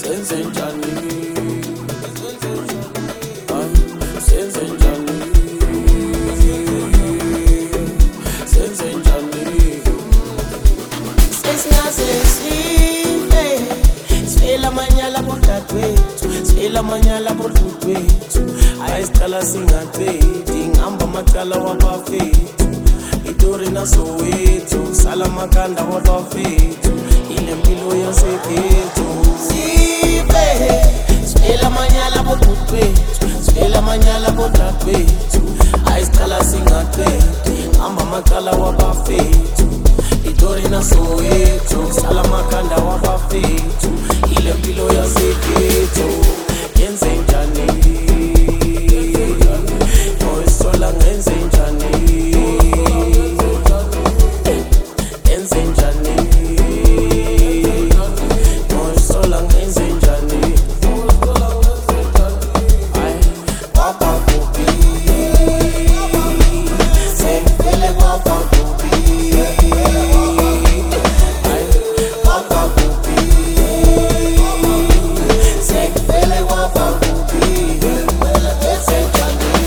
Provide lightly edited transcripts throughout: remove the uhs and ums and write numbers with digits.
senzenjani, senzenjani, senzenjani. Sesingasesihle, sifela manyala bodadewethu, sifela manyala bodadewethu. Ayisiqala singathethi, ngihamba amacala wabafethu. Itori naSoweto, sala makanda wabafethu. Ile mpilo yasekhethu. Sifela manyala bodadewethu, sifela manyala bodadewethu. Ayisiqala singathethi, ngihamba amacala wabafethu. Itori naSoweto, sala makanda wabafethu. Ile mpilo yasekhethu. Yenzenjani, oyisola ngenzenjani, yenzenjani, oyisola ngenzenjani. Ay, papa kupi, sefele papa kupi. Ay, papa kupi, sefele papa kupi. Yenzenjani.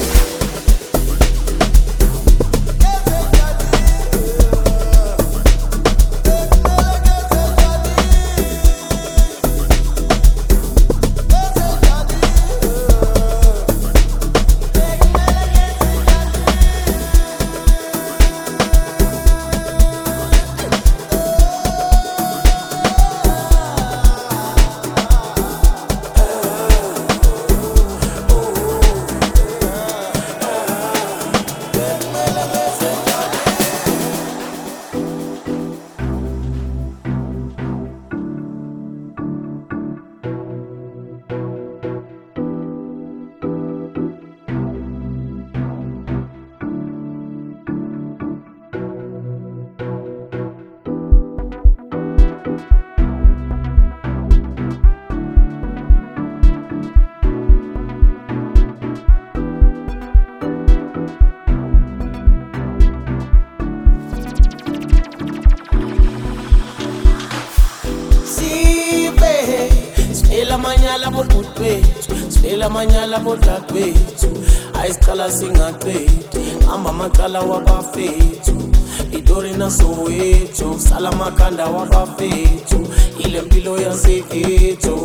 Sifela manyala bodadewethu, sifela manyala bodadewethu. Ayisiqala singathethi, ngihamba amacala wabafethu. Itori naSoweto, sala makanda wabafethu. Ile mpilo yasekhethu.